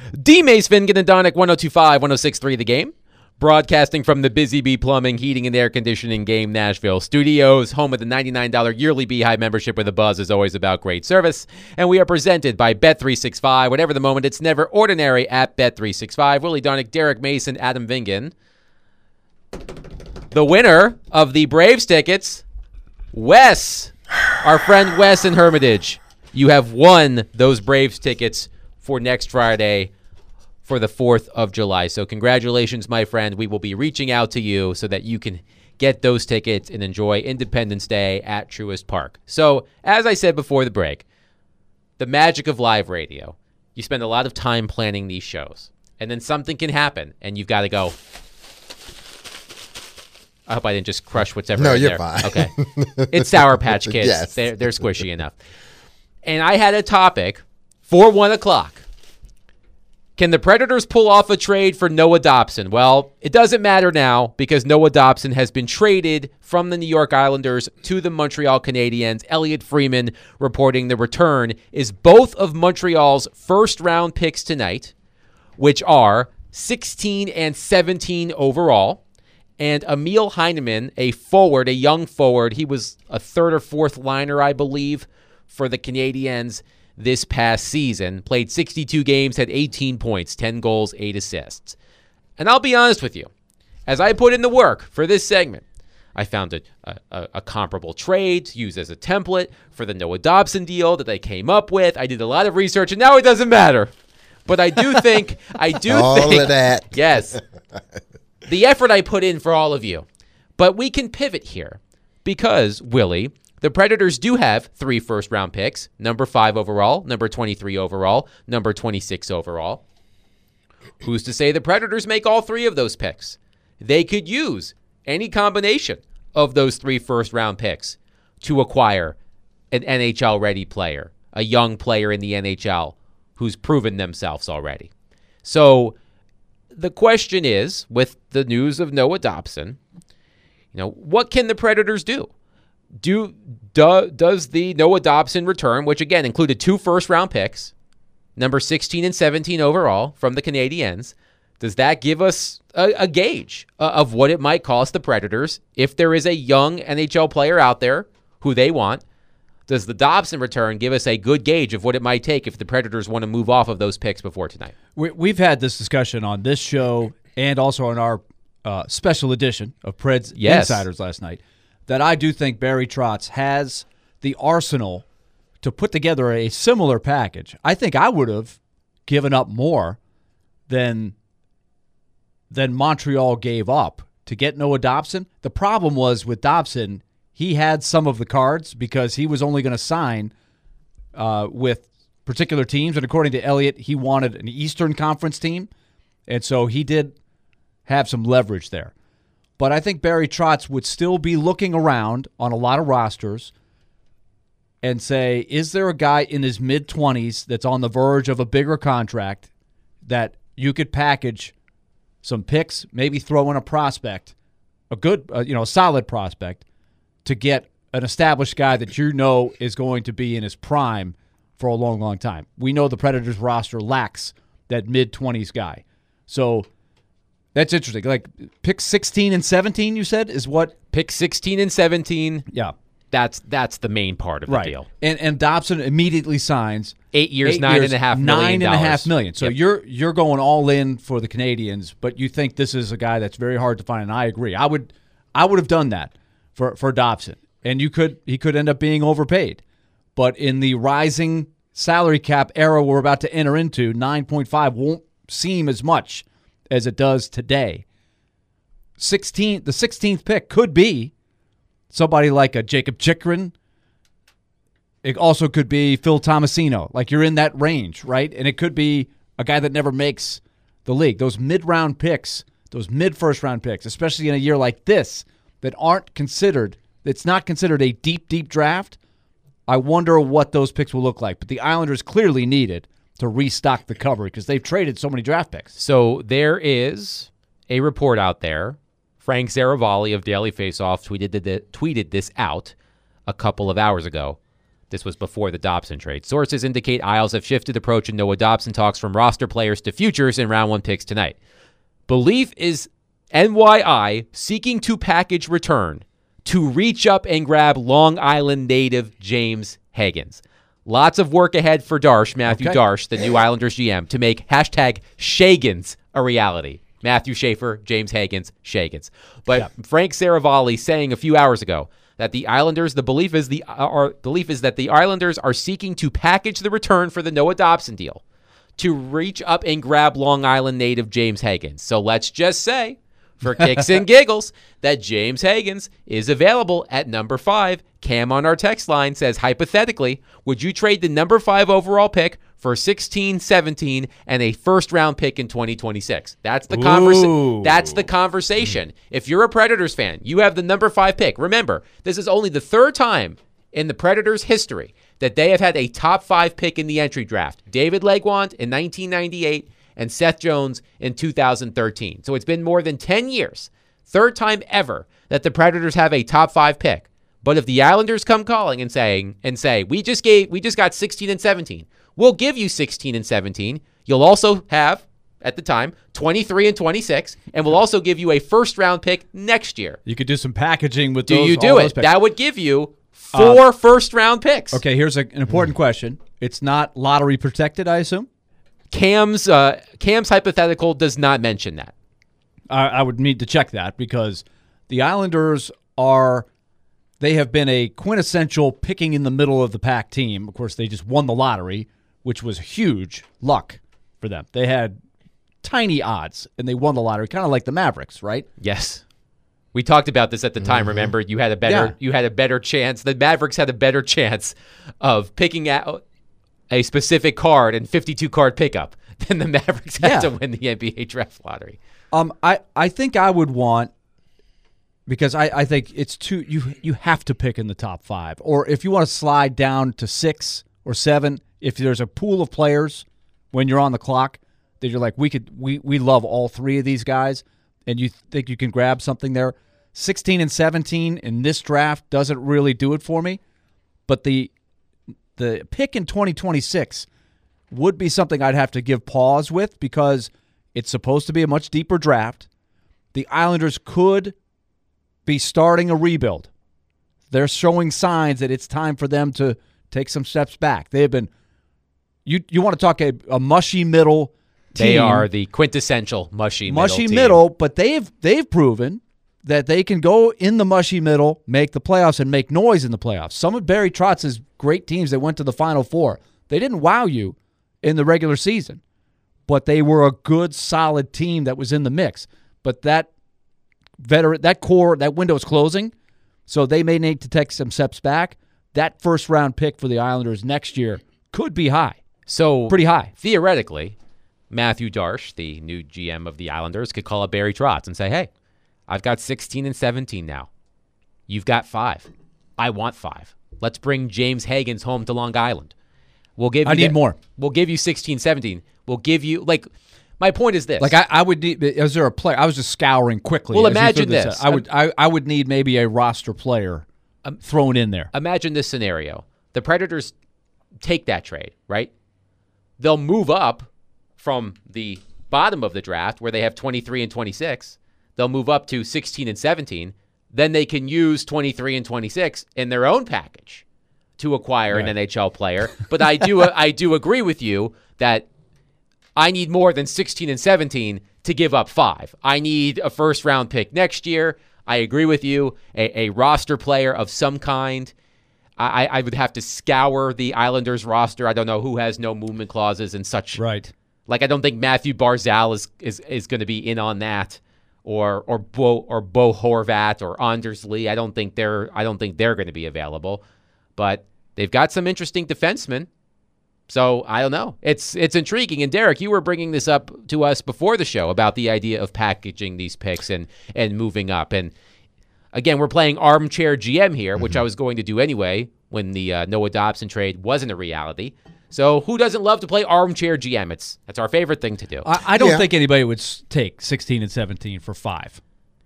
D. Mace Vingadonic 102.5, 106.3 The Game. Broadcasting from the Busy Bee Plumbing, Heating, and Air Conditioning Game Nashville Studios, home of the $99 yearly Beehive membership where the buzz is always about great service. And we are presented by Bet365. Whatever the moment, it's never ordinary at Bet365. Willie Darnick, Derek Mason, Adam Vingan. The winner of the Braves tickets, Wes, our friend Wes in Hermitage. You have won those Braves tickets for next Friday for the 4th of July. So congratulations, my friend. We will be reaching out to you so that you can get those tickets and enjoy Independence Day at Truist Park. So as I said before the break, the magic of live radio. You spend a lot of time planning these shows, and then something can happen, and you've got to go. I hope I didn't just crush whatever. No, there. you're fine. Okay. It's Sour Patch Kids. Yes. They're squishy enough. And I had a topic for 1 o'clock. Can the Predators pull off a trade for Noah Dobson? Well, it doesn't matter now because Noah Dobson has been traded from the New York Islanders to the Montreal Canadiens. Elliot Freeman reporting the return is both of Montreal's first-round picks tonight, which are 16 and 17 overall, and Emil Heineman, a forward, a young forward. He was a third or fourth liner, I believe, for the Canadiens this past season. Played 62 games, had 18 points, 10 goals, 8 assists. And I'll be honest with you, as I put in the work for this segment, I found a comparable trade to use as a template for the Noah Dobson deal that they came up with. I did a lot of research, and now it doesn't matter. But I do think, all of that. Yes, the effort I put in for all of you. But we can pivot here because, Willie, the Predators do have 3 first-round picks, number 5 overall, number 23 overall, number 26 overall. Who's to say the Predators make all 3 of those picks? They could use any combination of those 3 first-round picks to acquire an NHL-ready player, a young player in the NHL who's proven themselves already. So the question is, with the news of Noah Dobson, what can the Predators do? Does the Noah Dobson return, which again included 2 first-round picks, number 16 and 17 overall from the Canadiens, does that give us a gauge of what it might cost the Predators if there is a young NHL player out there who they want? Does the Dobson return give us a good gauge of what it might take if the Predators want to move off of those picks before tonight? We've had this discussion on this show and also on our special edition of Preds Insiders last night, that I do think Barry Trotz has the arsenal to put together a similar package. I think I would have given up more than Montreal gave up to get Noah Dobson. The problem was with Dobson, he had some of the cards because he was only going to sign with particular teams. And according to Elliott, he wanted an Eastern Conference team. And so he did have some leverage there. But I think Barry Trotz would still be looking around on a lot of rosters and say, is there a guy in his mid-20s that's on the verge of a bigger contract that you could package some picks, maybe throw in a prospect, a good, a solid prospect, to get an established guy that is going to be in his prime for a long, long time. We know the Predators roster lacks that mid-20s guy. So that's interesting. Like pick 16 and 17, you said, is what? Pick 16 and 17. Yeah. That's the main part of the deal. And Dobson immediately signs 8 years, $9.5 million. $9.5 million. So you're going all in for the Canadians, but you think this is a guy that's very hard to find, and I agree. I would have done that for Dobson. And he could end up being overpaid. But in the rising salary cap era we're about to enter into, 9.5 won't seem as much as it does today. The 16th pick could be somebody like a Jacob Chychrun. It also could be Phil Tomasino. Like, you're in that range, right? And it could be a guy that never makes the league. Those mid-round picks, those mid-first-round picks, especially in a year like this, that aren't considered, that's not considered a deep, deep draft, I wonder what those picks will look like. But the Islanders clearly needed to restock the cover because they've traded so many draft picks. So there is a report out there. Frank Zaravalli of Daily Faceoff tweeted this out a couple of hours ago. This was before the Dobson trade. Sources indicate Isles have shifted approach in Noah Dobson talks from roster players to futures in round 1 picks tonight. Belief is NYI seeking to package return to reach up and grab Long Island native James Higgins. Lots of work ahead for Matthew Darsh, the new Islanders GM, to make hashtag Shagans a reality. Matthew Schaefer, James Higgins, Shagans. But Frank Saravalli saying a few hours ago that the Islanders, the belief is that the Islanders are seeking to package the return for the Noah Dobson deal to reach up and grab Long Island native James Higgins. So let's just say, for kicks and giggles, that James Higgins is available at number 5. Cam on our text line says, hypothetically, would you trade the number 5 overall pick for 16, 17, and a first-round pick in 2026? That's the conversation. If you're a Predators fan, you have the number 5 pick. Remember, this is only the 3rd time in the Predators' history that they have had a top 5 pick in the entry draft. David Legwand in 1998 and Seth Jones in 2013. So it's been more than 10 years, 3rd time ever, that the Predators have a top 5 pick. But if the Islanders come calling and say, we just got 16 and 17, we'll give you 16 and 17. You'll also have, at the time, 23 and 26, and we'll also give you a first-round pick next year. You could do some packaging with those. Do you do it? That would give you 4 first-round picks. Okay, here's an important question. It's not lottery protected, I assume? Cam's hypothetical does not mention that. I would need to check that because the Islanders they have been a quintessential picking in the middle of the pack team. Of course, they just won the lottery, which was huge luck for them. They had tiny odds, and they won the lottery, kind of like the Mavericks, right? Yes. We talked about this at the time. Remember, you had a better chance. The Mavericks had a better chance of picking out a specific card and 52-card pickup than the Mavericks had to win the NBA draft lottery. I think I would want, because I think it's too, you have to pick in the top 5. Or if you want to slide down to 6 or 7, if there's a pool of players when you're on the clock that you're like, we love all 3 of these guys, and you think you can grab something there. 16 and 17 in this draft doesn't really do it for me, but the pick in 2026 would be something I'd have to give pause with because it's supposed to be a much deeper draft. The Islanders could be starting a rebuild. They're showing signs that it's time for them to take some steps back. They have been you want to talk a mushy middle team. They are the quintessential mushy middle, but they've proven that they can go in the mushy middle, make the playoffs, and make noise in the playoffs. Some of Barry Trotz's great teams that went to the Final Four, they didn't wow you in the regular season, but they were a good, solid team that was in the mix. But that core, that window is closing, so they may need to take some steps back. That first-round pick for the Islanders next year could be high. So pretty high. Theoretically, Matthew Darsh, the new GM of the Islanders, could call up Barry Trotz and say, hey, I've got 16 and 17 now. You've got 5. I want 5. Let's bring James Higgins home to Long Island. We'll give you I need more. We'll give you 16, 17. We'll give you, my point is this. I would need, is there a player? I was just scouring quickly. Well, imagine this. I would need maybe a roster player thrown in there. Imagine this scenario. The Predators take that trade, right? They'll move up from the bottom of the draft where they have 23 and 26. They'll move up to 16 and 17. Then they can use 23 and 26 in their own package to acquire an NHL player. But I do agree with you that I need more than 16 and 17 to give up 5. I need a first-round pick next year. I agree with you. A roster player of some kind. I would have to scour the Islanders roster. I don't know who has no movement clauses and such. Right. I don't think Matthew Barzal is going to be in on that, or Bo Horvat or Anders Lee. I don't think they're going to be available. But they've got some interesting defensemen. So I don't know. It's intriguing. And Derek, you were bringing this up to us before the show about the idea of packaging these picks and moving up. And again, we're playing armchair GM here, which I was going to do anyway when the Noah Dobson trade wasn't a reality. So who doesn't love to play armchair GM? That's our favorite thing to do. I don't think anybody would take 16 and 17 for 5.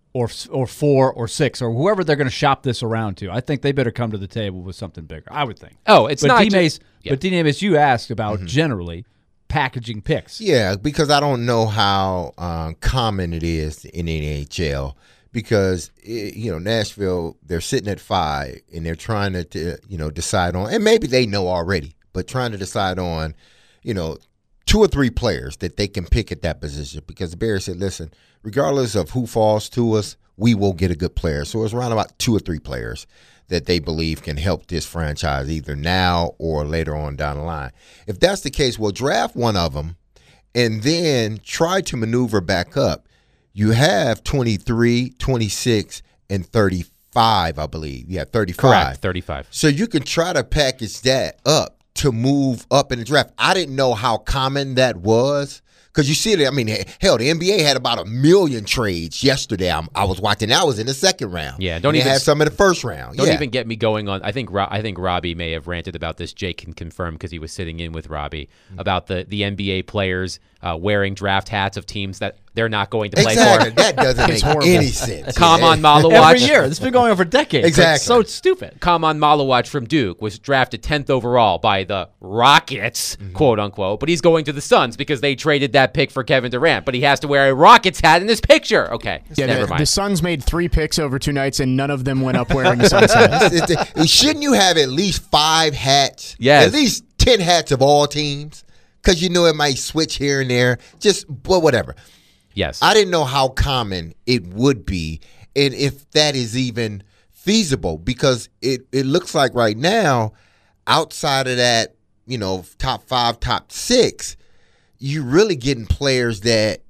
or 4 or 6 or whoever they're going to shop this around to. I think they better come to the table with something bigger. I would think. Oh, it's not. But D. Mace, you asked about generally packaging picks. Yeah, because I don't know how common it is in the NHL. Because Nashville, they're sitting at 5 and they're trying to decide on, and maybe they know already, but trying to decide on, 2 or 3 players that they can pick at that position. Because the Bears said, listen, regardless of who falls to us, we will get a good player. So it's around about 2 or 3 players that they believe can help this franchise either now or later on down the line. If that's the case, we'll draft one of them and then try to maneuver back up. You have 23, 26, and 35, I believe. Yeah, 35. Correct, 35. So you can try to package that up to move up in the draft. I didn't know how common that was. Because you see it, I mean, hell, the NBA had about 1 million trades yesterday. I was watching. I was in the second round. Yeah, they had some in the first round. Don't even get me going on. I think Robbie may have ranted about this. Jake can confirm because he was sitting in with Robbie about the NBA players wearing draft hats of teams that they're not going to play exactly. for. That doesn't make any sense. Kamon Malawacz. Every year. This has been going on for decades. Exactly. It's so stupid. Kamon Malawacz from Duke was drafted 10th overall by the Rockets, quote unquote, but he's going to the Suns because they traded that pick for Kevin Durant, but he has to wear a Rockets hat in this picture. Okay, yeah, never mind. The Suns made 3 picks over 2 nights, and none of them went up wearing Suns hats. Shouldn't you have at least 5 hats? Yes. At least 10 hats of all teams? Because it might switch here and there. Whatever. Yes. I didn't know how common it would be and if that is even feasible, because it looks like right now, outside of that, top 5, top 6, you're really getting players that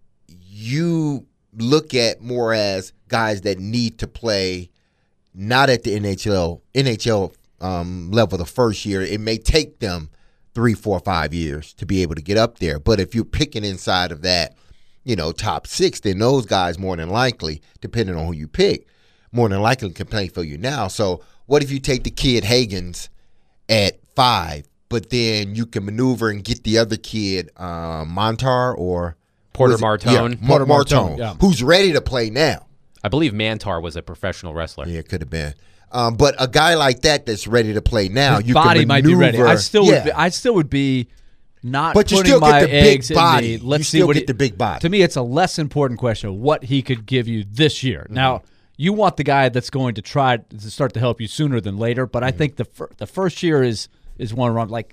you look at more as guys that need to play not at the NHL level the first year. It may take them 3, 4, 5 years to be able to get up there. But if you're picking inside of that, top 6, then those guys more than likely, depending on who you pick, more than likely can play for you now. So what if you take the kid Higgins at 5, but then you can maneuver and get the other kid, Montar or Porter Martone. Yeah, Porter Martone, yeah. who's ready to play now. I believe Mantar was a professional wrestler. Yeah, it could have been. But a guy like that's ready to play now, His you body can might maneuver. be ready. I still would be not but you putting still my get the big eggs body. in the let's You see still what get the big body. To me, it's a less important question what he could give you this year. Now, you want the guy that's going to try to start to help you sooner than later, but I think the first year is one wrong. Like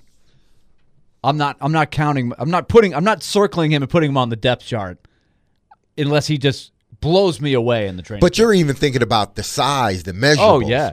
I'm not counting. I'm not circling him and putting him on the depth chart unless he just blows me away in the training. But you're even thinking about the size, the measurables. Oh, yeah.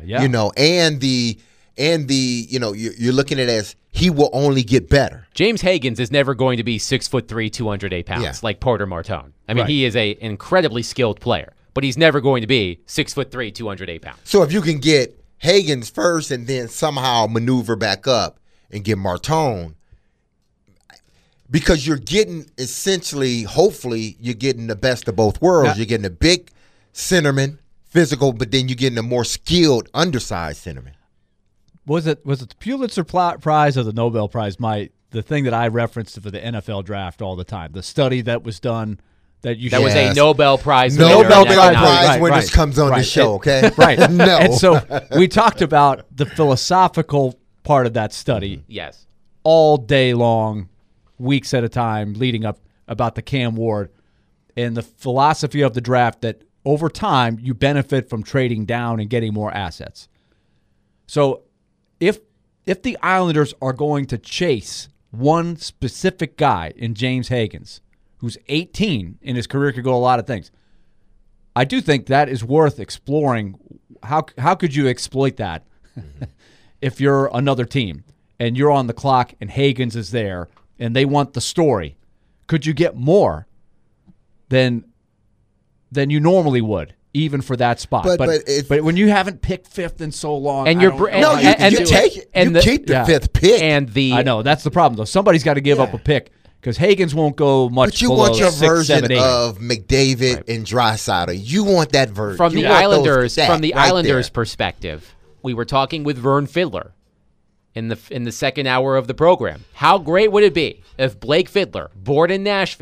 And you're looking at it as he will only get better. James Higgins is never going to be 6'3", 208 pounds like Porter Martone. I mean, he is an incredibly skilled player, but he's never going to be 6'3", 208 pounds. So if you can get Higgins first and then somehow maneuver back up and get Martone, because you're getting essentially, hopefully, you're getting the best of both worlds. You're getting a big centerman, physical, but then you're getting a more skilled, undersized centerman. Was it the Pulitzer Prize or the Nobel Prize? The thing that I referenced for the NFL draft all the time, the study that was done that was a Nobel Prize winner. Nobel Prize winners comes on the show, okay? Right. No. And so we talked about the philosophical part of that study. Yes. All day long, weeks at a time, leading up about the Cam Ward and the philosophy of the draft that over time you benefit from trading down and getting more assets. So if the Islanders are going to chase one specific guy in James Higgins, who's 18 and his career could go a lot of things, I do think that is worth exploring. How could you exploit that if you're another team and you're on the clock and Higgins is there and they want the story? Could you get more than you normally would, even for that spot? But when you haven't picked 5th in so long, and you keep the 5th pick. I know that's the problem though. Somebody's got to give up a pick because Higgins won't go much. But you below want your 6, version 7, 8. of McDavid and Draisaitl. You want that version From the Islanders' there. perspective. We were talking with Vern Fiddler in the second hour of the program. How great would it be if Blake Fiddler, born in Nashville,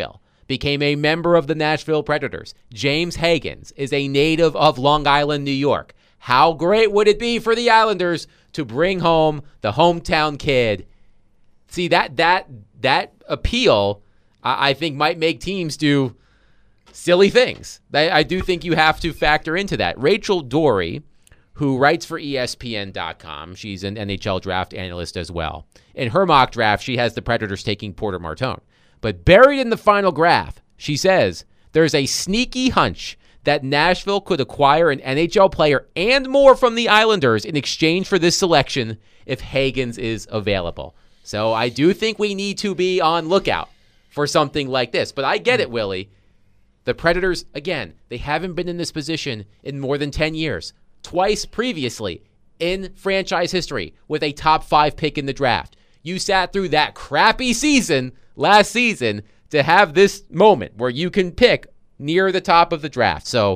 became a member of the Nashville Predators. James Higgins is a native of Long Island, New York. How great would it be for the Islanders to bring home the hometown kid? See, that appeal, I think, might make teams do silly things. I do think you have to factor into that. Rachel Dory, who writes for ESPN.com, she's an NHL draft analyst as well. In her mock draft, she has the Predators taking Porter Martone. But buried in the final graph, she says there's a sneaky hunch that Nashville could acquire an NHL player and more from the Islanders in exchange for this selection if Higgins is available. So I do think we need to be on lookout for something like this. But I get it, Willie. The Predators, again, they haven't been in this position in more than 10 years. Twice previously in franchise history with a top 5 pick in the draft. You sat through that crappy season last season to have this moment where you can pick near the top of the draft. So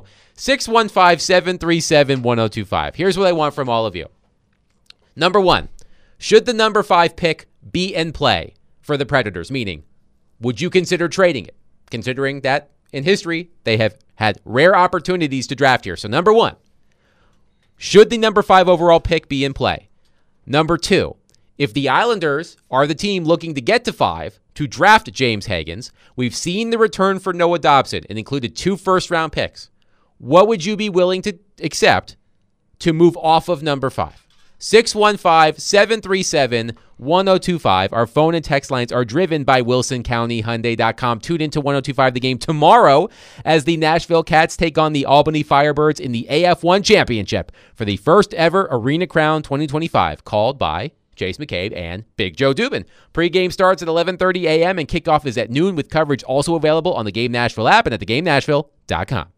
615-737-1025. Here's what I want from all of you. Number 1, should the number 5 pick be in play for the Predators? Meaning, would you consider trading it? Considering that in history, they have had rare opportunities to draft here. So number 1, should the number 5 overall pick be in play? Number 2, if the Islanders are the team looking to get to 5 to draft James Higgins, we've seen the return for Noah Dobson and included 2 first-round picks. What would you be willing to accept to move off of number 5? 615-737-1025. Our phone and text lines are driven by WilsonCountyHyundai.com. Tune into 1025 The Game tomorrow as the Nashville Cats take on the Albany Firebirds in the AF1 Championship for the first ever Arena Crown 2025, called by Jace McCabe and Big Joe Dubin. Pre-game starts at 11:30 a.m. and kickoff is at noon, with coverage also available on the Game Nashville app and at theGameNashville.com.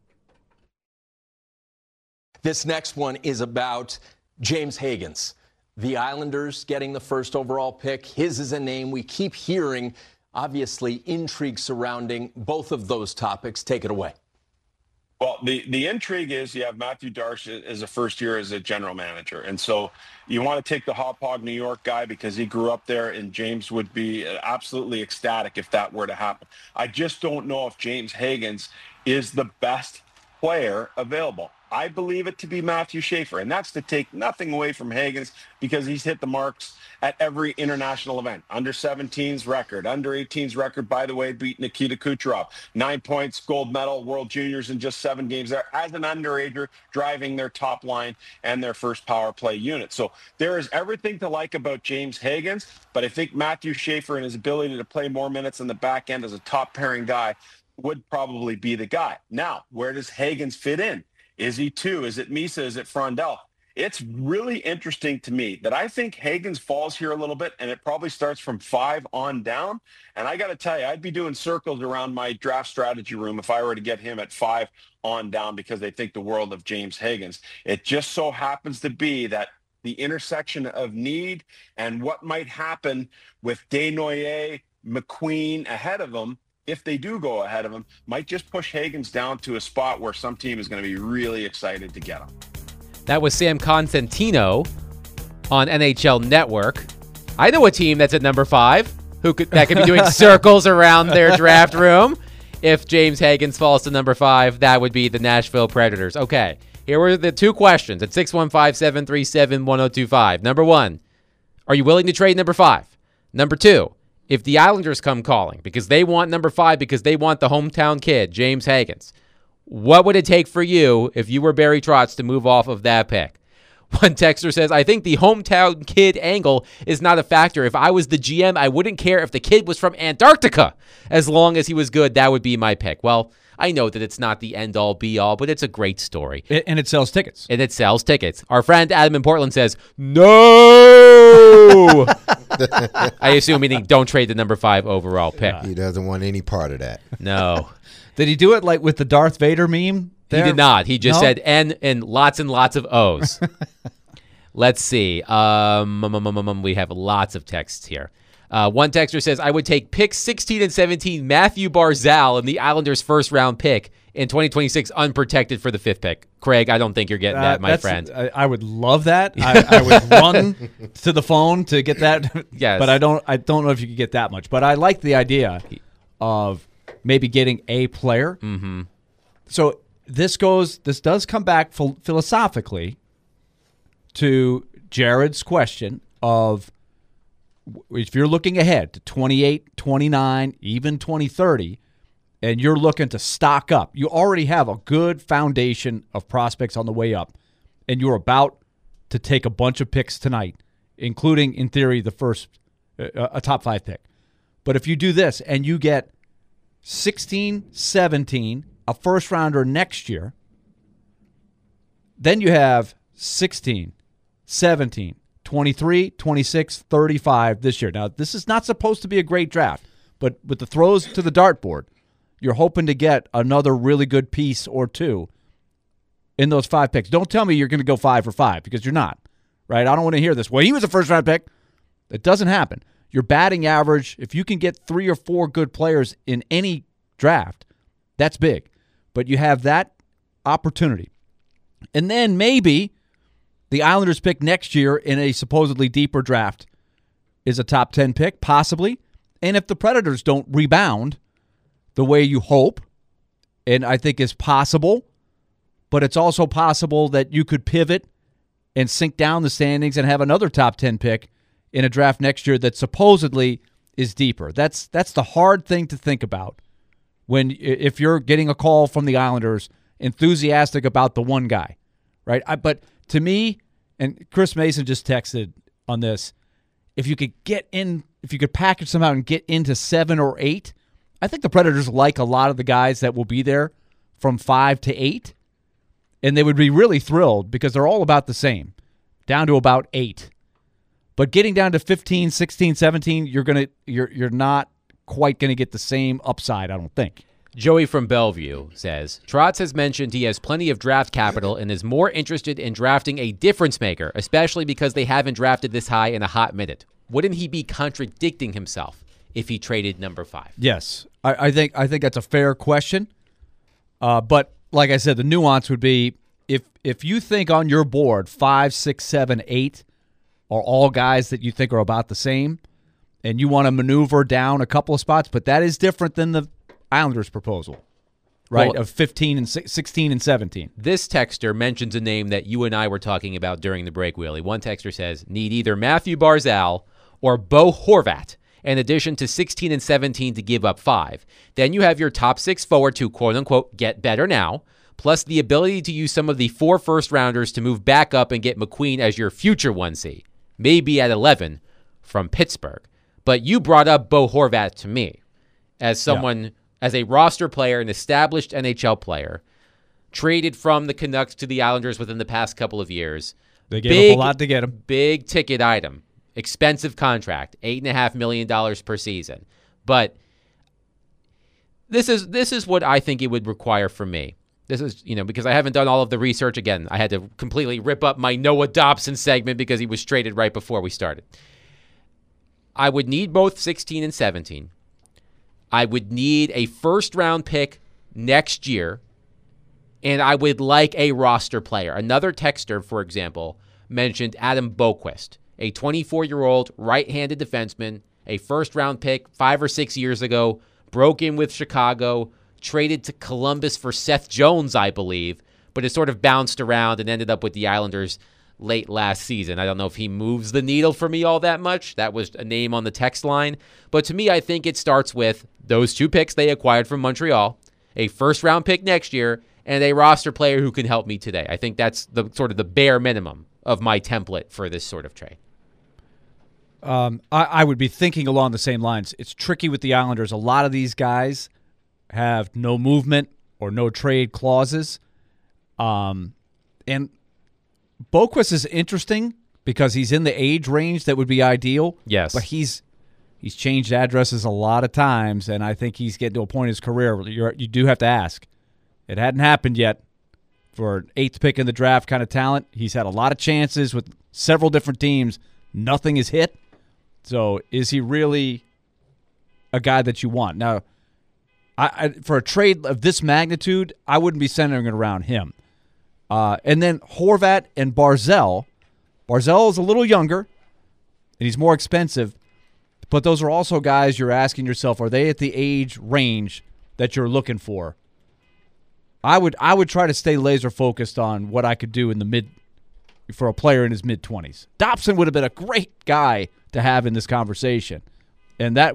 This next one is about James Higgins. The Islanders getting the first overall pick. His is a name we keep hearing. Obviously, intrigue surrounding both of those topics. Take it away. Well, the intrigue is you have Matthew Darche as a first year as a general manager. And so you want to take the Hauppauge, New York guy because he grew up there, and James would be absolutely ecstatic if that were to happen. I just don't know if James Higgins is the best player available. I believe it to be Matthew Schaefer, and that's to take nothing away from Higgins because he's hit the marks at every international event. Under 17's record, under 18's record, by the way, beat Nikita Kucherov. 9 points, gold medal, World Juniors in just 7 games there as an underager, driving their top line and their first power play unit. So there is everything to like about James Higgins, but I think Matthew Schaefer and his ability to play more minutes in the back end as a top pairing guy would probably be the guy. Now, where does Higgins fit in? Is he 2? Is it Misa? Is it Frondell? It's really interesting to me that I think Higgins falls here a little bit, and it probably starts from 5 on down. And I got to tell you, I'd be doing circles around my draft strategy room if I were to get him at 5 on down because they think the world of James Higgins. It just so happens to be that the intersection of need and what might happen with Desnoyers, McQueen ahead of him, if they do go ahead of him, might just push Higgins down to a spot where some team is going to be really excited to get him. That was Sam Constantino on NHL Network. I know a team that's at number 5 that could be doing circles around their draft room. If James Higgins falls to number 5, that would be the Nashville Predators. Okay, here were the 2 questions at 615-737-1025. Number 1, are you willing to trade number 5? Number 2, if the Islanders come calling because they want number 5 because they want the hometown kid, James Higgins, what would it take for you if you were Barry Trotz to move off of that pick? One texter says, I think the hometown kid angle is not a factor. If I was the GM, I wouldn't care if the kid was from Antarctica. As long as he was good, that would be my pick. Well, I know that it's not the end-all, be-all, but it's a great story. And it sells tickets. And it sells tickets. Our friend Adam in Portland says, no! I assume meaning don't trade the number 5 overall pick. He doesn't want any part of that. No. Did he do it like with the Darth Vader meme? He did not. He just said N and lots of O's. Let's see. We have lots of texts here. One texter says, I would take picks 16 and 17, Matthew Barzal, and the Islanders' first-round pick in 2026, unprotected for the 5th pick. Craig, I don't think you're getting that, my friend. I would love that. I would run to the phone to get that. Yes. But I don't know if you could get that much. But I like the idea of maybe getting a player. Mm-hmm. So this does come back philosophically to Jared's question of if you're looking ahead to 28, 29, even 2030, and you're looking to stock up, you already have a good foundation of prospects on the way up, and you're about to take a bunch of picks tonight, including, in theory, the first a top 5 pick. But if you do this and you get 16, 17, a first-rounder next year, then you have 16, 17, 23, 26, 35 this year. Now, this is not supposed to be a great draft, but with the throws to the dartboard, you're hoping to get another really good piece or two in those 5 picks. Don't tell me you're going to go 5 for 5 because you're not, right? I don't want to hear this. Well, he was a first-round pick. It doesn't happen. Your batting average, if you can get 3 or 4 good players in any draft, that's big. But you have that opportunity. And then maybe the Islanders pick next year in a supposedly deeper draft is a top 10 pick, possibly. And if the Predators don't rebound the way you hope, and I think is possible, but it's also possible that you could pivot and sink down the standings and have another top 10 pick in a draft next year that supposedly is deeper. That's the hard thing to think about if you're getting a call from the Islanders enthusiastic about the one guy, right? But to me, and Chris Mason just texted on this, if you could package somehow and get into 7 or 8, I think the Predators like a lot of the guys that will be there from 5 to 8, and they would be really thrilled because they're all about the same, down to about 8. But getting down to 15, 16, 17, you're not quite going to get the same upside, I don't think. Joey from Bellevue says, Trotz has mentioned he has plenty of draft capital and is more interested in drafting a difference maker, especially because they haven't drafted this high in a hot minute. Wouldn't he be contradicting himself if he traded number 5? Yes, I think that's a fair question. But like I said, the nuance would be if you think on your board 5, 6, 7, 8 are all guys that you think are about the same, and you want to maneuver down a couple of spots, but that is different than the Islanders' proposal, right, of 15 and 16 and 17. This texter mentions a name that you and I were talking about during the break, Wheelie. One texter says, need either Matthew Barzal or Bo Horvat, in addition to 16 and 17 to give up 5. Then you have your top 6 forward to, quote-unquote, get better now, plus the ability to use some of the 4 first-rounders to move back up and get McQueen as your future 1C, maybe at 11 from Pittsburgh. But you brought up Bo Horvat to me as someone, as a roster player, an established NHL player, traded from the Canucks to the Islanders within the past couple of years. They gave up a lot to get him. Big ticket item. Expensive contract, $8.5 million per season. But this is what I think it would require from me. This is, because I haven't done all of the research. Again, I had to completely rip up my Noah Dobson segment because he was traded right before we started. I would need both 16 and 17. I would need a first-round pick next year, and I would like a roster player. Another texter, for example, mentioned Adam Boqvist, a 24-year-old right-handed defenseman, a first-round pick 5 or 6 years ago, broke in with Chicago, traded to Columbus for Seth Jones, I believe, but has sort of bounced around and ended up with the Islanders late last season. I don't know if he moves the needle for me all that much. That was a name on the text line. But to me, I think it starts with those 2 picks they acquired from Montreal, a first-round pick next year, and a roster player who can help me today. I think that's the sort of the bare minimum of my template for this sort of trade. I would be thinking along the same lines. It's tricky with the Islanders. A lot of these guys have no movement or no trade clauses. And Boqvist is interesting because he's in the age range that would be ideal. Yes. But he's changed addresses a lot of times, and I think he's getting to a point in his career where you do have to ask. It hadn't happened yet for an 8th pick in the draft kind of talent. He's had a lot of chances with several different teams. Nothing is hit. So is he really a guy that you want? Now, for a trade of this magnitude, I wouldn't be centering it around him. And then Horvat and Barzal. Barzal is a little younger, and he's more expensive. But those are also guys you're asking yourself, are they at the age range that you're looking for, I would try to stay laser focused on what I could do for a player in his mid-20s. Dobson would have been a great guy to have in this conversation. And that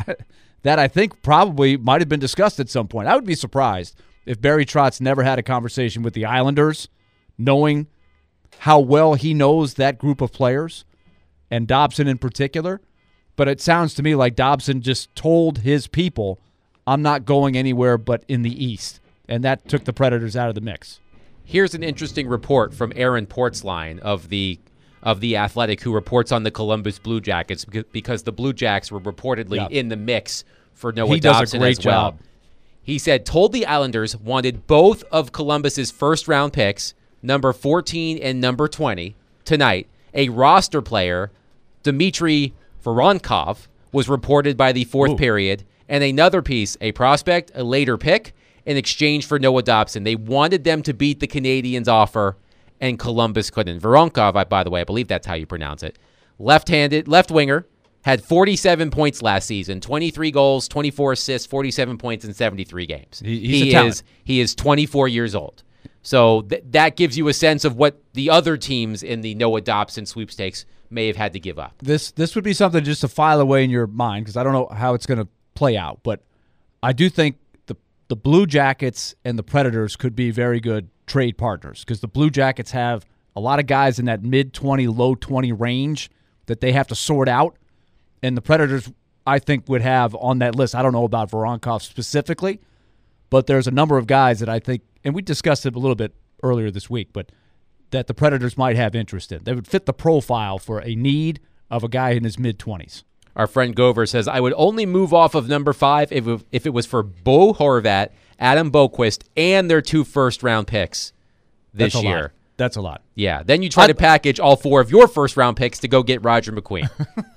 I think probably might have been discussed at some point. I would be surprised if Barry Trotz never had a conversation with the Islanders, knowing how well he knows that group of players, and Dobson in particular. But it sounds to me like Dobson just told his people, I'm not going anywhere but in the East. And that took the Predators out of the mix. Here's an interesting report from Aaron Portzline of the Athletic, who reports on the Columbus Blue Jackets, because the Blue Jacks were reportedly in the mix for Noah Dobson as well. Job. He said, told the Islanders wanted both of Columbus's first-round picks, number 14 and number 20, tonight. A roster player, Dmitry Voronkov, was reported by the fourth period, and another piece, a prospect, a later pick, in exchange for Noah Dobson. They wanted them to beat the Canadiens' offer, and Columbus couldn't. Voronkov, by the way, I believe that's how you pronounce it, left winger, had 47 points last season, 23 goals, 24 assists, 47 points in 73 games. He is 24 years old. So that gives you a sense of what the other teams in the Noah Dobson sweepstakes may have had to give up. This would be something just to file away in your mind, because I don't know how it's going to play out. But I do think the Blue Jackets and the Predators could be very good trade partners, because the Blue Jackets have a lot of guys in that mid-20, low-20 range that they have to sort out. And the Predators, I think, would have on that list. I don't know about Voronkov specifically, but there's a number of guys that I think, and we discussed it a little bit earlier this week, but that the Predators might have interest in. They would fit the profile for a need of a guy in his mid-20s. Our friend Gover says, I would only move off of number 5 if it was for Bo Horvat, Adam Boquist, and their 2 first-round picks this year. That's a lot. Yeah. Then you try to package all 4 of your first-round picks to go get Roger McQueen.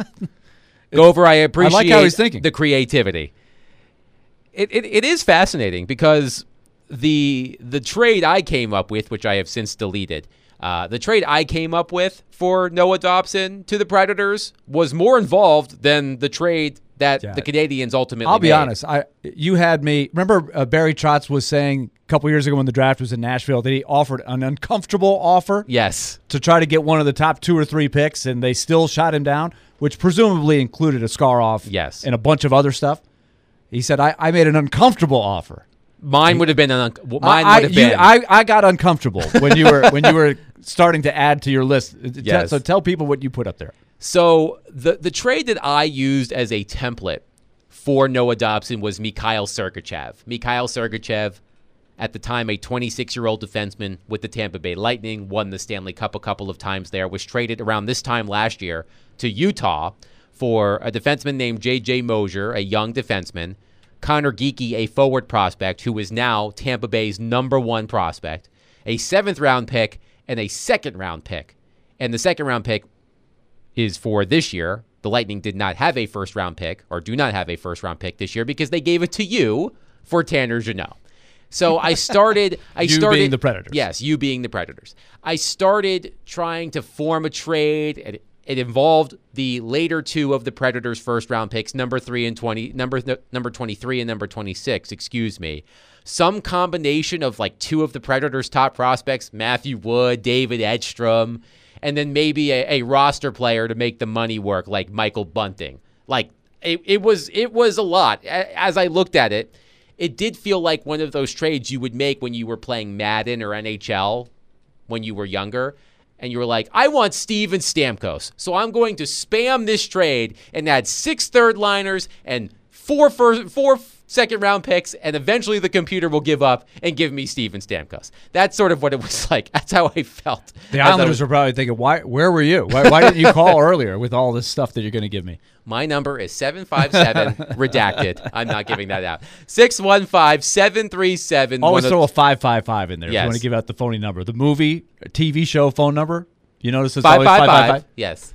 Gover, I appreciate like how he's thinking. The creativity. It is fascinating, because the trade I came up with, which I have since deleted, the trade I came up with for Noah Dobson to the Predators was more involved than the trade that the Canadiens ultimately I'll be made. honest. You had me. Remember Barry Trotz was saying a couple years ago when the draft was in Nashville that he offered an uncomfortable offer Yes. to try to get one of the top 2 or 3 picks, and they still shot him down, which presumably included a Skarov and a bunch of other stuff. He said, I made an uncomfortable offer. Mine would have been I got uncomfortable when you were starting to add to your list. Yes. So tell people what you put up there. So the trade that I used as a template for Noah Dobson was Mikhail Sergachev. Mikhail Sergachev, at the time a 26-year-old defenseman with the Tampa Bay Lightning, won the Stanley Cup a couple of times there, was traded around this time last year to Utah for a defenseman named J.J. Mosier, a young defenseman, Connor Geekie, a forward prospect who is now Tampa Bay's number 1 prospect, a 7th-round pick, and a 2nd-round pick. And the 2nd-round pick is for this year. The Lightning did not have a first-round pick, or do not have a first-round pick this year, because they gave it to you for Tanner Jeannot. So I started being the Predators. Yes, you being the Predators. I started trying to form a trade. It involved the later 2 of the Predators' first-round picks, number 23 and number 26, excuse me. Some combination of like 2 of the Predators' top prospects, Matthew Wood, David Edstrom, and then maybe a roster player to make the money work, like Michael Bunting. Like it was a lot. As I looked at it, it did feel like one of those trades you would make when you were playing Madden or NHL when you were younger. And you were like, I want Steven Stamkos, so I'm going to spam this trade and add 6 third-liners and 4 second-round picks, and eventually the computer will give up and give me Steven Stamkos. That's sort of what it was like. That's how I felt. The Islanders are probably thinking, where were you? Why didn't you call earlier with all this stuff that you're going to give me? My number is 757, redacted. I'm not giving that out. 615-737. Always throw a 555 in there if Yes. you want to give out the phony number. The movie, TV show phone number, you notice it's 555. always 555? Yes.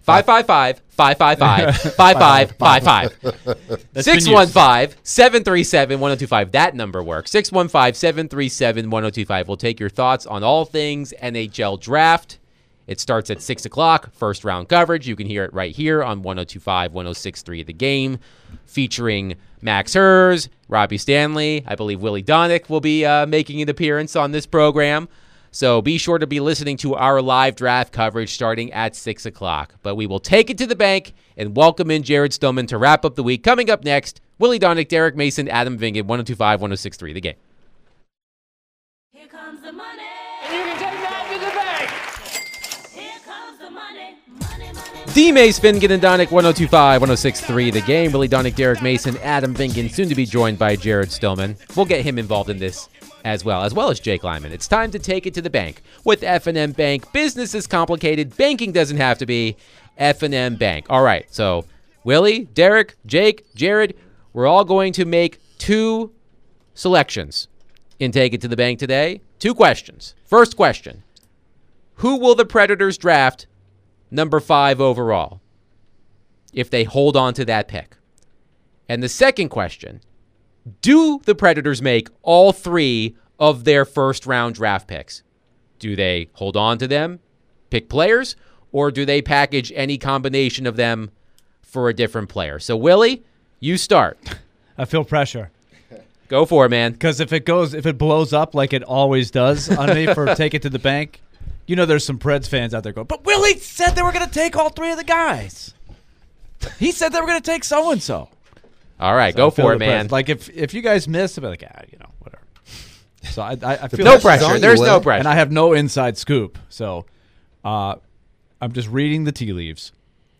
555-555-5555. 615-737-1025. That number works. 615-737-1025. We'll take your thoughts on all things NHL draft. It starts at 6 o'clock, first round coverage. You can hear it right here on 102.5, 106.3 The Game. featuring Max Hers, Robbie Stanley. I believe Willie Donick will be making an appearance on this program. So be sure to be listening to our live draft coverage starting at 6 o'clock. But we will take it to the bank and welcome in Jared Stillman to wrap up the week. Coming up next, Willie Donick, Derek Mason, Adam Vingan, 102.5, 106.3, The Game. Here comes the money. And you can take that to the bank. Here comes the money. Money, money. D-Mace, Vingan, and Donick, 102.5, 106.3, The Game. Willie Donick, Derek Mason, Adam Vingan, soon to be joined by Jared Stillman. We'll get him involved in this as well as Jake Lyman. It's time to take it to the bank with F&M Bank. Business is complicated. Banking doesn't have to be. F&M Bank. All right, so Willie, Derek, Jake, Jared, we're all going to make 2 selections in Take It to the Bank today. 2 questions. First question, who will the Predators draft number 5 overall if they hold on to that pick? And the second question, do the Predators make all 3 of their first-round draft picks? Do they hold on to them, pick players, or do they package any combination of them for a different player? So, Willie, you start. I feel pressure. Go for it, man. Because if it blows up like it always does on me for Take It to the Bank, you know there's some Preds fans out there going, but Willie said they were going to take all 3 of the guys. He said they were going to take so-and-so. All right, go for it, man. Like, if you guys miss, I'll be like, whatever. So I feel no like pressure. There's no pressure. And I have no inside scoop. So I'm just reading the tea leaves.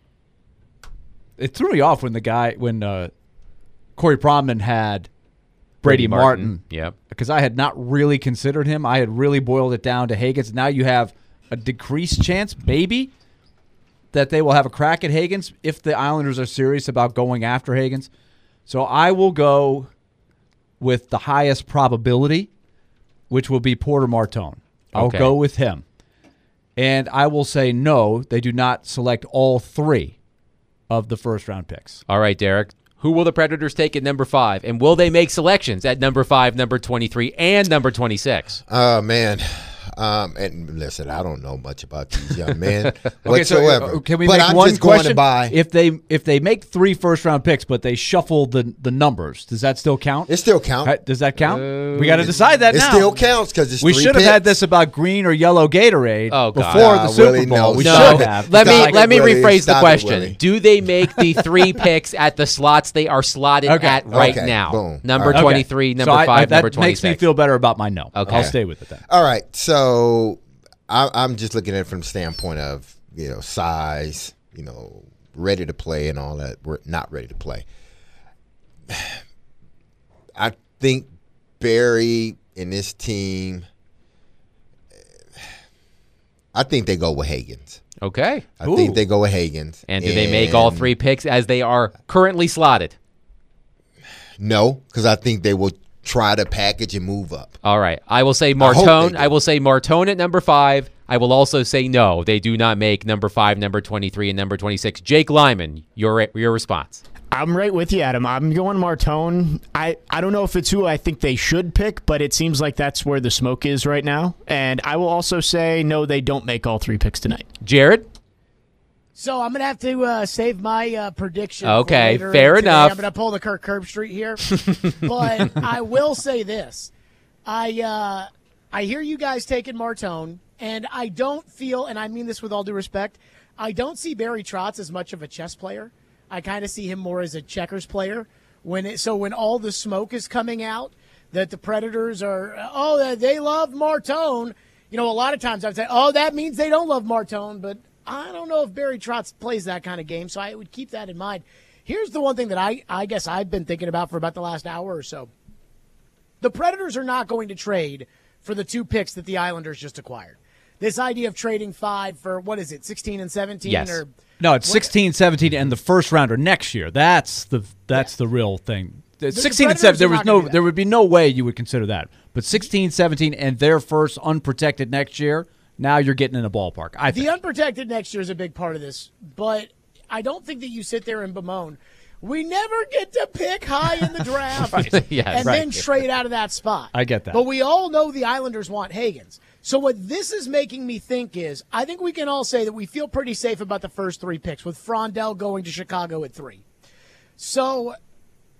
It threw me off when Corey Pronman had Brady Martin. Yep. Because I had not really considered him. I had really boiled it down to Higgins. Now you have a decreased chance, maybe, that they will have a crack at Higgins if the Islanders are serious about going after Higgins. So I will go with the highest probability, which will be Porter Martone. I'll go with him. And I will say no, they do not select all 3 of the first-round picks. All right, Derek. Who will the Predators take at number 5? And will they make selections at number 5, number 23, and number 26? Man. And listen, I don't know much about these young men Okay, whatsoever. so can we but make I'm one just question? going to buy. If they make 3 first-round picks, but they shuffle the numbers, does that still count? It still counts. Does that count? We got to decide that It now. still counts because it's We 3 should have picks. had this about green or yellow Gatorade before the Super Willie, Bowl. no. We No. should have. Let me Willie. rephrase the Stop it, question. Willie. Do they make the 3 picks at the slots they are slotted at right now? Boom. Number All right. 23, number So 5, number that 26. makes me feel better about my no. Okay. I'll stay with it then. All right, so I'm just looking at it from the standpoint of size, ready to play and all that. We're not ready to play. I think Barry and this team, I think they go with Higgins. Okay. I think they go with Higgins. And do they make all 3 picks as they are currently slotted? No, because I think they will try to package and move up. All right. I will say hope Martone. they do. I will say Martone at number 5. I will also say no. They do not make number 5, number 23, and number 26. Jake Lyman, your response. I'm right with you, Adam. I'm going Martone. I don't know if it's who I think they should pick, but it seems like that's where the smoke is right now. And I will also say no, they don't make all 3 picks tonight. Jared? So I'm going to have to save my prediction. Okay, for later fair today. enough. I'm going to pull the Kirk Herbstreit here. But I will say this. I hear you guys taking Martone, and I don't feel, and I mean this with all due respect, I don't see Barry Trotz as much of a chess player. I kind of see him more as a checkers player. When all the smoke is coming out, that the Predators are, they love Martone. A lot of times I would say, that means they don't love Martone, but I don't know if Barry Trotz plays that kind of game, so I would keep that in mind. Here's the one thing that I guess I've been thinking about for about the last hour or so. The Predators are not going to trade for the 2 picks that the Islanders just acquired. This idea of trading 5 for, 16 and 17? Yes. Or No, it's 16, 17, and the first rounder next year. That's the real thing. 16 and 17, there would be no way you would consider that. But 16, 17, and their first unprotected next year, now you're getting in a ballpark. I think. The unprotected next year is a big part of this, but I don't think that you sit there and bemoan. We never get to pick high in the draft then trade out of that spot. I get that. But we all know the Islanders want Higgins. So what this is making me think is I think we can all say that we feel pretty safe about the first 3 picks with Frondell going to Chicago at 3. So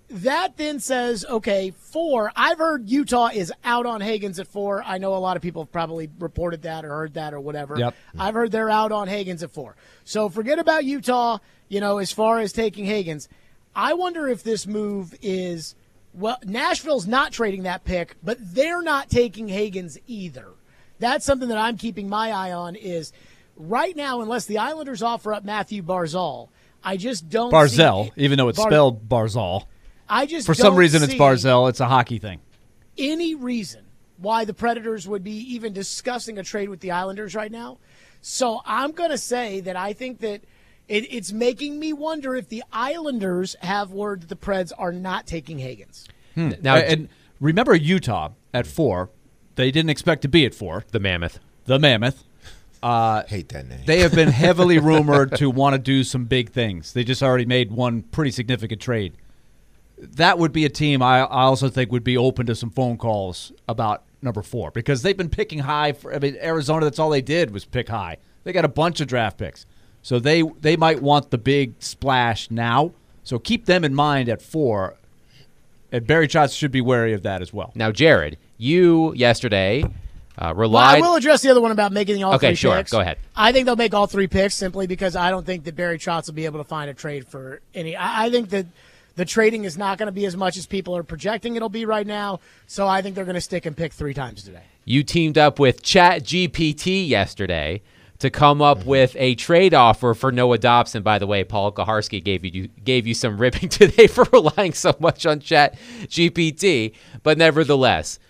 that then says, okay, 4. I've heard Utah is out on Higgins at 4. I know a lot of people have probably reported that or heard that or whatever. Yep. I've heard they're out on Higgins at 4. So forget about Utah, as far as taking Higgins. I wonder if this move is, well, Nashville's not trading that pick, but they're not taking Higgins either. That's something that I'm keeping my eye on is right now, unless the Islanders offer up Matthew Barzal, I just don't Barzell, see even though it's spelled Barzal. I just For some don't reason, it's see Barzell. It's a hockey thing. any reason why the Predators would be even discussing a trade with the Islanders right now. So I'm going to say that I think that it's making me wonder if the Islanders have word that the Preds are not taking Higgins. Now, And remember Utah at 4. They didn't expect to be at 4. the Mammoth. The Mammoth. Hate that name. They have been heavily rumored to want to do some big things. They just already made one pretty significant trade. That would be a team I also think would be open to some phone calls about number 4 because they've been picking high. Arizona, that's all they did was pick high. They got a bunch of draft picks. So they might want the big splash now. So keep them in mind at 4. And Barry Trotz should be wary of that as well. Now, Jared, you yesterday Well, I relied. will address the other one about making all Okay, three sure. picks. Go ahead. I think they'll make all 3 picks simply because I don't think that Barry Trotz will be able to find a trade for any. I think that the trading is not going to be as much as people are projecting it'll be right now. So I think they're going to stick and pick 3 times today. You teamed up with ChatGPT yesterday to come up with a trade offer for Noah Dobson. By the way, Paul Kaharski gave you some ribbing today for relying so much on ChatGPT, but nevertheless,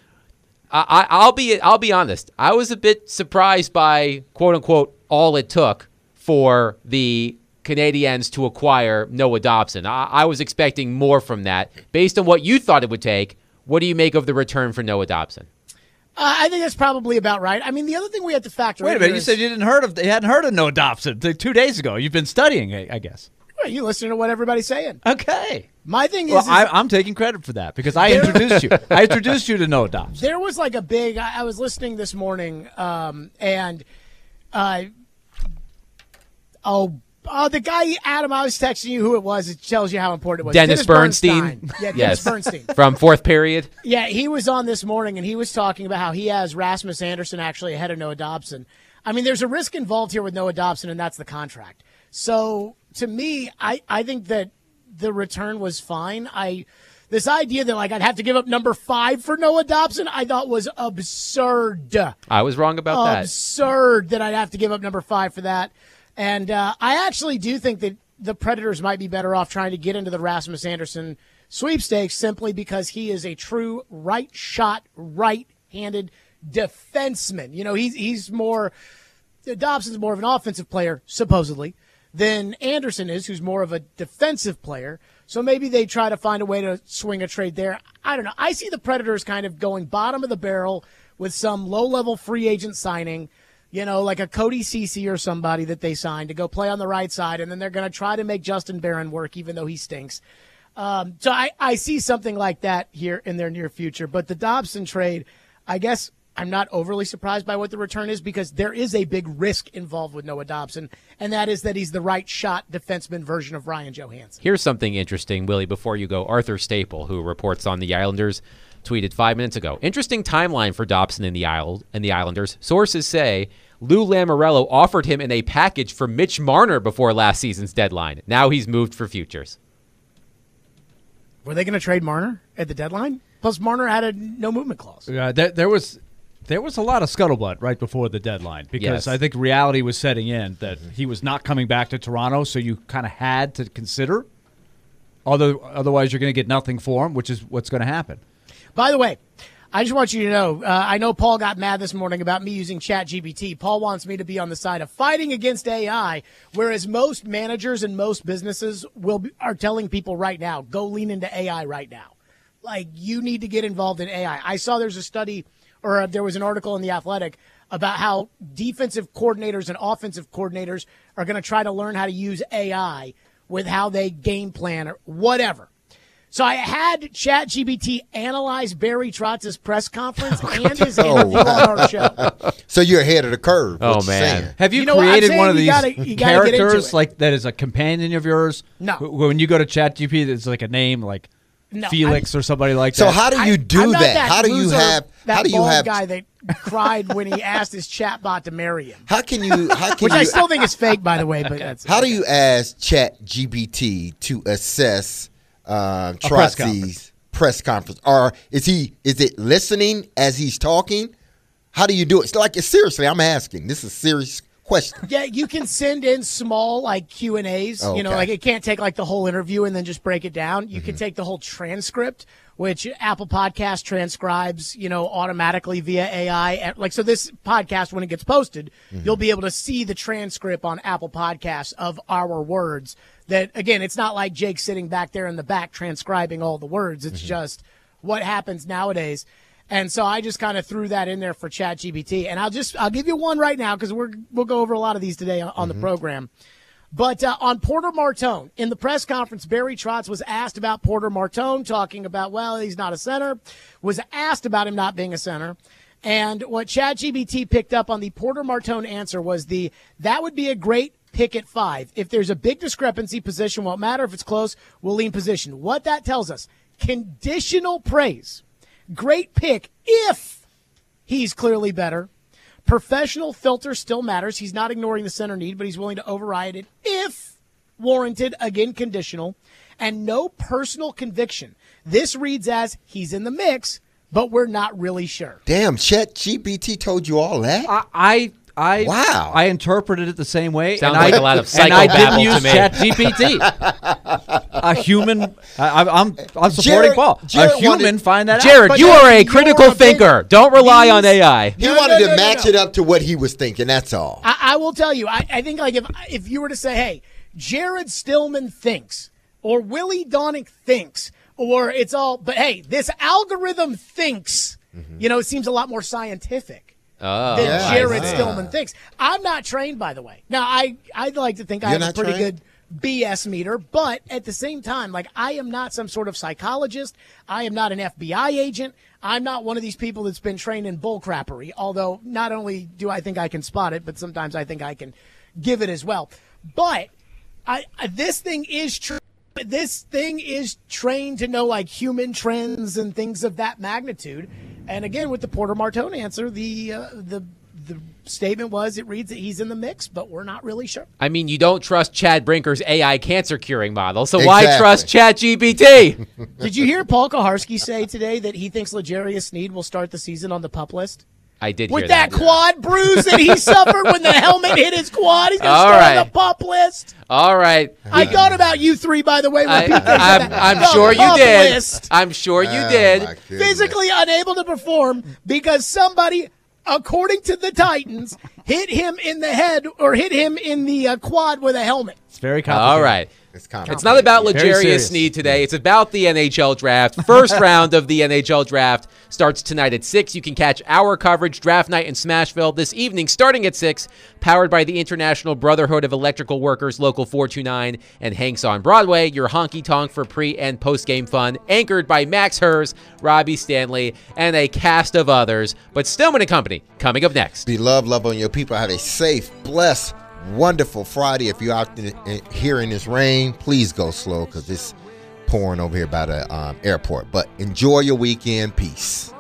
I'll be honest. I was a bit surprised by quote unquote all it took for the Canadiens to acquire Noah Dobson. I was expecting more from that. Based on what you thought it would take, what do you make of the return for Noah Dobson? I think that's probably about right. I mean, the other thing we have to factor Wait a in minute. here You is- said you hadn't heard of Noah Dobson 2 days ago. You've been studying it, I guess. Well, you listen to what everybody's saying. Okay. My thing is, Well, is I'm taking credit for that because I introduced you. I introduced you to Noah Dobson. there was like a big. I was listening this morning, and the guy Adam, I was texting you who it was. It tells you how important it was. Dennis Bernstein. Yeah, Dennis Yes. Bernstein. From fourth period. Yeah, he was on this morning, and he was talking about how he has Rasmus Anderson actually ahead of Noah Dobson. I mean, there's a risk involved here with Noah Dobson, and that's the contract. So, to me, I think that the return was fine. This idea that, like, I'd have to give up number 5 for Noah Dobson, I thought was absurd. I was wrong about that. Absurd that I'd have to give up number 5 for that. And I actually do think that the Predators might be better off trying to get into the Rasmus Anderson sweepstakes simply because he is a true right shot, right-handed defenseman. You know, he's more – Dobson's more of an offensive player, supposedly, than Anderson is, who's more of a defensive player. So maybe they try to find a way to swing a trade there. I don't know. I see the Predators kind of going bottom of the barrel with some low-level free agent signing, you know, like a Cody Ceci or somebody that they signed to go play on the right side, and then they're going to try to make Justin Barron work, even though he stinks. So I see something like that here in their near future. But the Dobson trade, I guess I'm not overly surprised by what the return is because there is a big risk involved with Noah Dobson, and that is that he's the right shot defenseman version of Ryan Johansson. Here's something interesting, Willie, before you go. Arthur Staple, who reports on the Islanders, tweeted 5 minutes ago. Interesting timeline for Dobson and the Islanders. Sources say Lou Lamoriello offered him in a package for Mitch Marner before last season's deadline. Now he's moved for futures. Were they going to trade Marner at the deadline? Plus, Marner had a no movement clause. There was a lot of scuttlebutt right before the deadline because Yes. I think reality was setting in that he was not coming back to Toronto, so you kind of had to consider. Otherwise, you're going to get nothing for him, which is what's going to happen. By the way, I just want you to know, I know Paul got mad this morning about me using ChatGPT. Paul wants me to be on the side of fighting against AI, whereas most managers and most businesses are telling people right now, go lean into AI right now. Like, you need to get involved in AI. I saw there's a study, or there was an article in The Athletic about how defensive coordinators and offensive coordinators are going to try to learn how to use AI with how they game plan or whatever. So I had ChatGPT analyze Barry Trotz's press conference and his interview on our show. So you're ahead of the curve. Oh, what you're man. saying. Have you, You know what I'm created saying? one of You these gotta- you gotta get into characters it. like that is a companion of yours? No. When you go to ChatGPT, it's like a name like No, Felix or somebody like So that. how do you do I'm not that? How do you loser, have? that How do you bald have? guy that cried when he asked his chatbot to marry him? How can you? How can Which you? I still think is fake, by the way. But that's How do you ask ChatGPT to assess press Trotsy's press conference? Or is it listening as he's talking? How do you do it? It's seriously, I'm asking. This is a serious question. Yeah, you can send in small Q&As. Oh, You know, okay. it can't take the whole interview and then just break it down. You can take the whole transcript, which Apple Podcast transcribes, automatically via AI. So this podcast, when it gets posted, you'll be able to see the transcript on Apple Podcasts of our words. That, again, it's not like Jake sitting back there in the back transcribing all the words. It's just what happens nowadays. And so I just kind of threw that in there for ChatGPT. And I'll give you one right now because we'll go over a lot of these today on the program. But on Porter Martone, in the press conference, Barry Trotz was asked about Porter Martone, talking about, well, he's not a center, was asked about him not being a center. And what ChatGPT picked up on the Porter Martone answer was that would be a great pick at 5. If there's a big discrepancy, position won't matter. If it's close, we'll lean position. What that tells us, conditional praise. Great pick if he's clearly better. Professional filter still matters. He's not ignoring the center need, but he's willing to override it if warranted, again, conditional. And no personal conviction. This reads as he's in the mix, but we're not really sure. Damn, ChatGPT told you all that? Wow. I interpreted it the same way. Sounds and like I, a lot of and I didn't psychobabble use to me. ChatGPT. A human. I'm supporting Jared- Paul. Jared A human wanted- find that out. Jared, But you that's are a your critical opinion. thinker. Don't rely on AI. He No, wanted no, to no, match no. it up to what he was thinking. That's all. I will tell you, I think if you were to say, hey, Jared Stillman thinks, or Willie Donick thinks, or it's all, but hey, this algorithm thinks, it seems a lot more scientific Oh, than Yeah, Jared yeah. Stillman thinks. I'm not trained, by the way. Now, I'd like to think I You're have a not pretty trained? good BS meter, but at the same time, I am not some sort of psychologist. I am not an FBI agent. I'm not one of these people that's been trained in bullcrappery, although not only do I think I can spot it, but sometimes I think I can give it as well. But this thing is true. This thing is trained to know human trends and things of that magnitude. And again, with the Porter Martone answer, the statement was, it reads that he's in the mix, but we're not really sure. I mean, you don't trust Chad Brinker's AI cancer curing model, so why Exactly. trust ChatGPT? Did you hear Paul Kaharski say today that he thinks L'Jarius Sneed will start the season on the PUP list? I did With hear that quad bruise that he suffered when the helmet hit his quad, he's going to All start right. on the PUP list. All right. I thought about you three, by the way, when PK said that. I'm The sure you PUP did. list. I'm sure you Oh, did. my goodness. Physically unable to perform because somebody, according to the Titans, hit him in the head or hit him in the quad with a helmet. It's very complicated. All right. It's complicated. It's not about Very L'Jarius serious. Sneed today. It's about the NHL draft. First round of the NHL draft starts tonight at 6. You can catch our coverage, Draft Night in Smashville, this evening starting at 6, powered by the International Brotherhood of Electrical Workers, Local 429, and Hanks on Broadway, your honky-tonk for pre- and post-game fun, anchored by Max Hers, Robbie Stanley, and a cast of others. But Stillman & Company, coming up next. Be love on your people. Have a safe, blessed, wonderful Friday. If you're out here in this rain, please go slow because it's pouring over here by the airport. But enjoy your weekend. Peace.